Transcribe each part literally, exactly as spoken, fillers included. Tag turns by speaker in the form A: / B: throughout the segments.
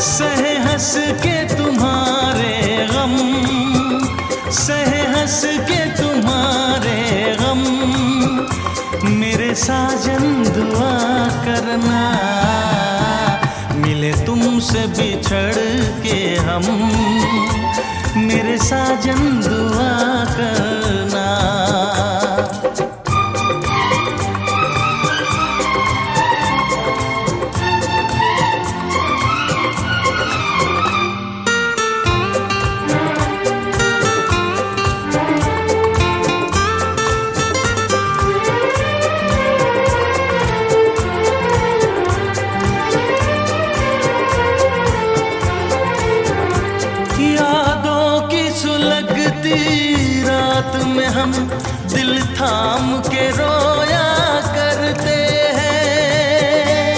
A: सहे हंस के तुम्हारे गम, सहे हंस के तुम्हारे गम, मेरे साजन दुआ करना, मिले तुमसे बिछड़ के हम, मेरे साजन दुआ करना। रात में हम दिल थाम के रोया करते हैं,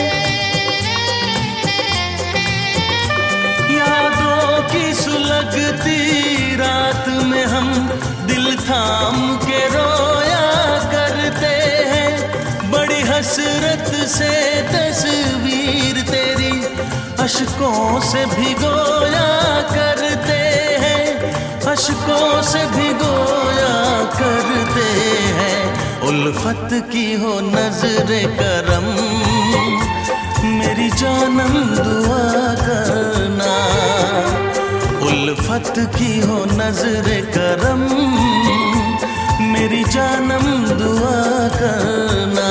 A: यादों की सुलगती रात में हम दिल थाम के रोया करते हैं। बड़ी हसरत से तस्वीर तेरी अश्कों से भिगोया करते हैं, अश्कों से भिगोया करते हैं। उल्फत की हो नजरे करम, मेरी जानम दुआ करना, उल्फत की हो नजरे करम, मेरी जानम दुआ करना।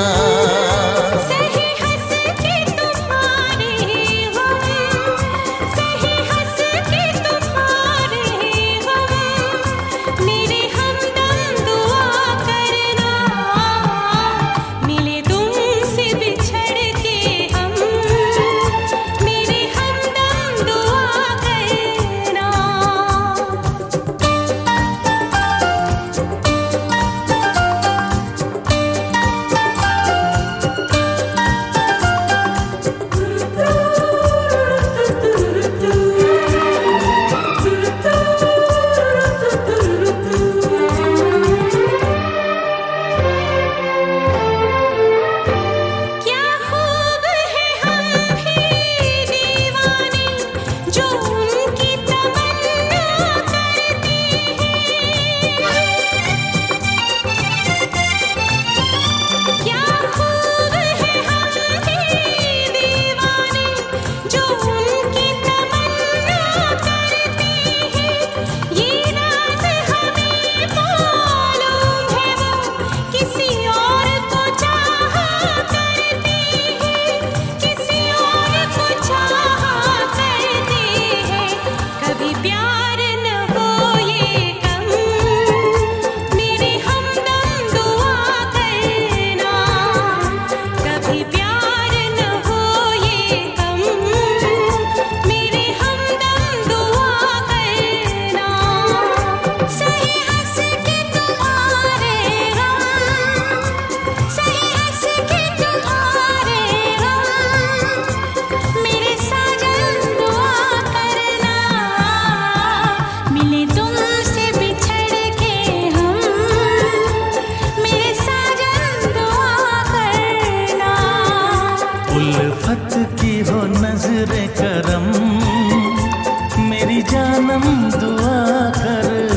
A: उल्फत की हो नजरे करम, मेरी जानम दुआ कर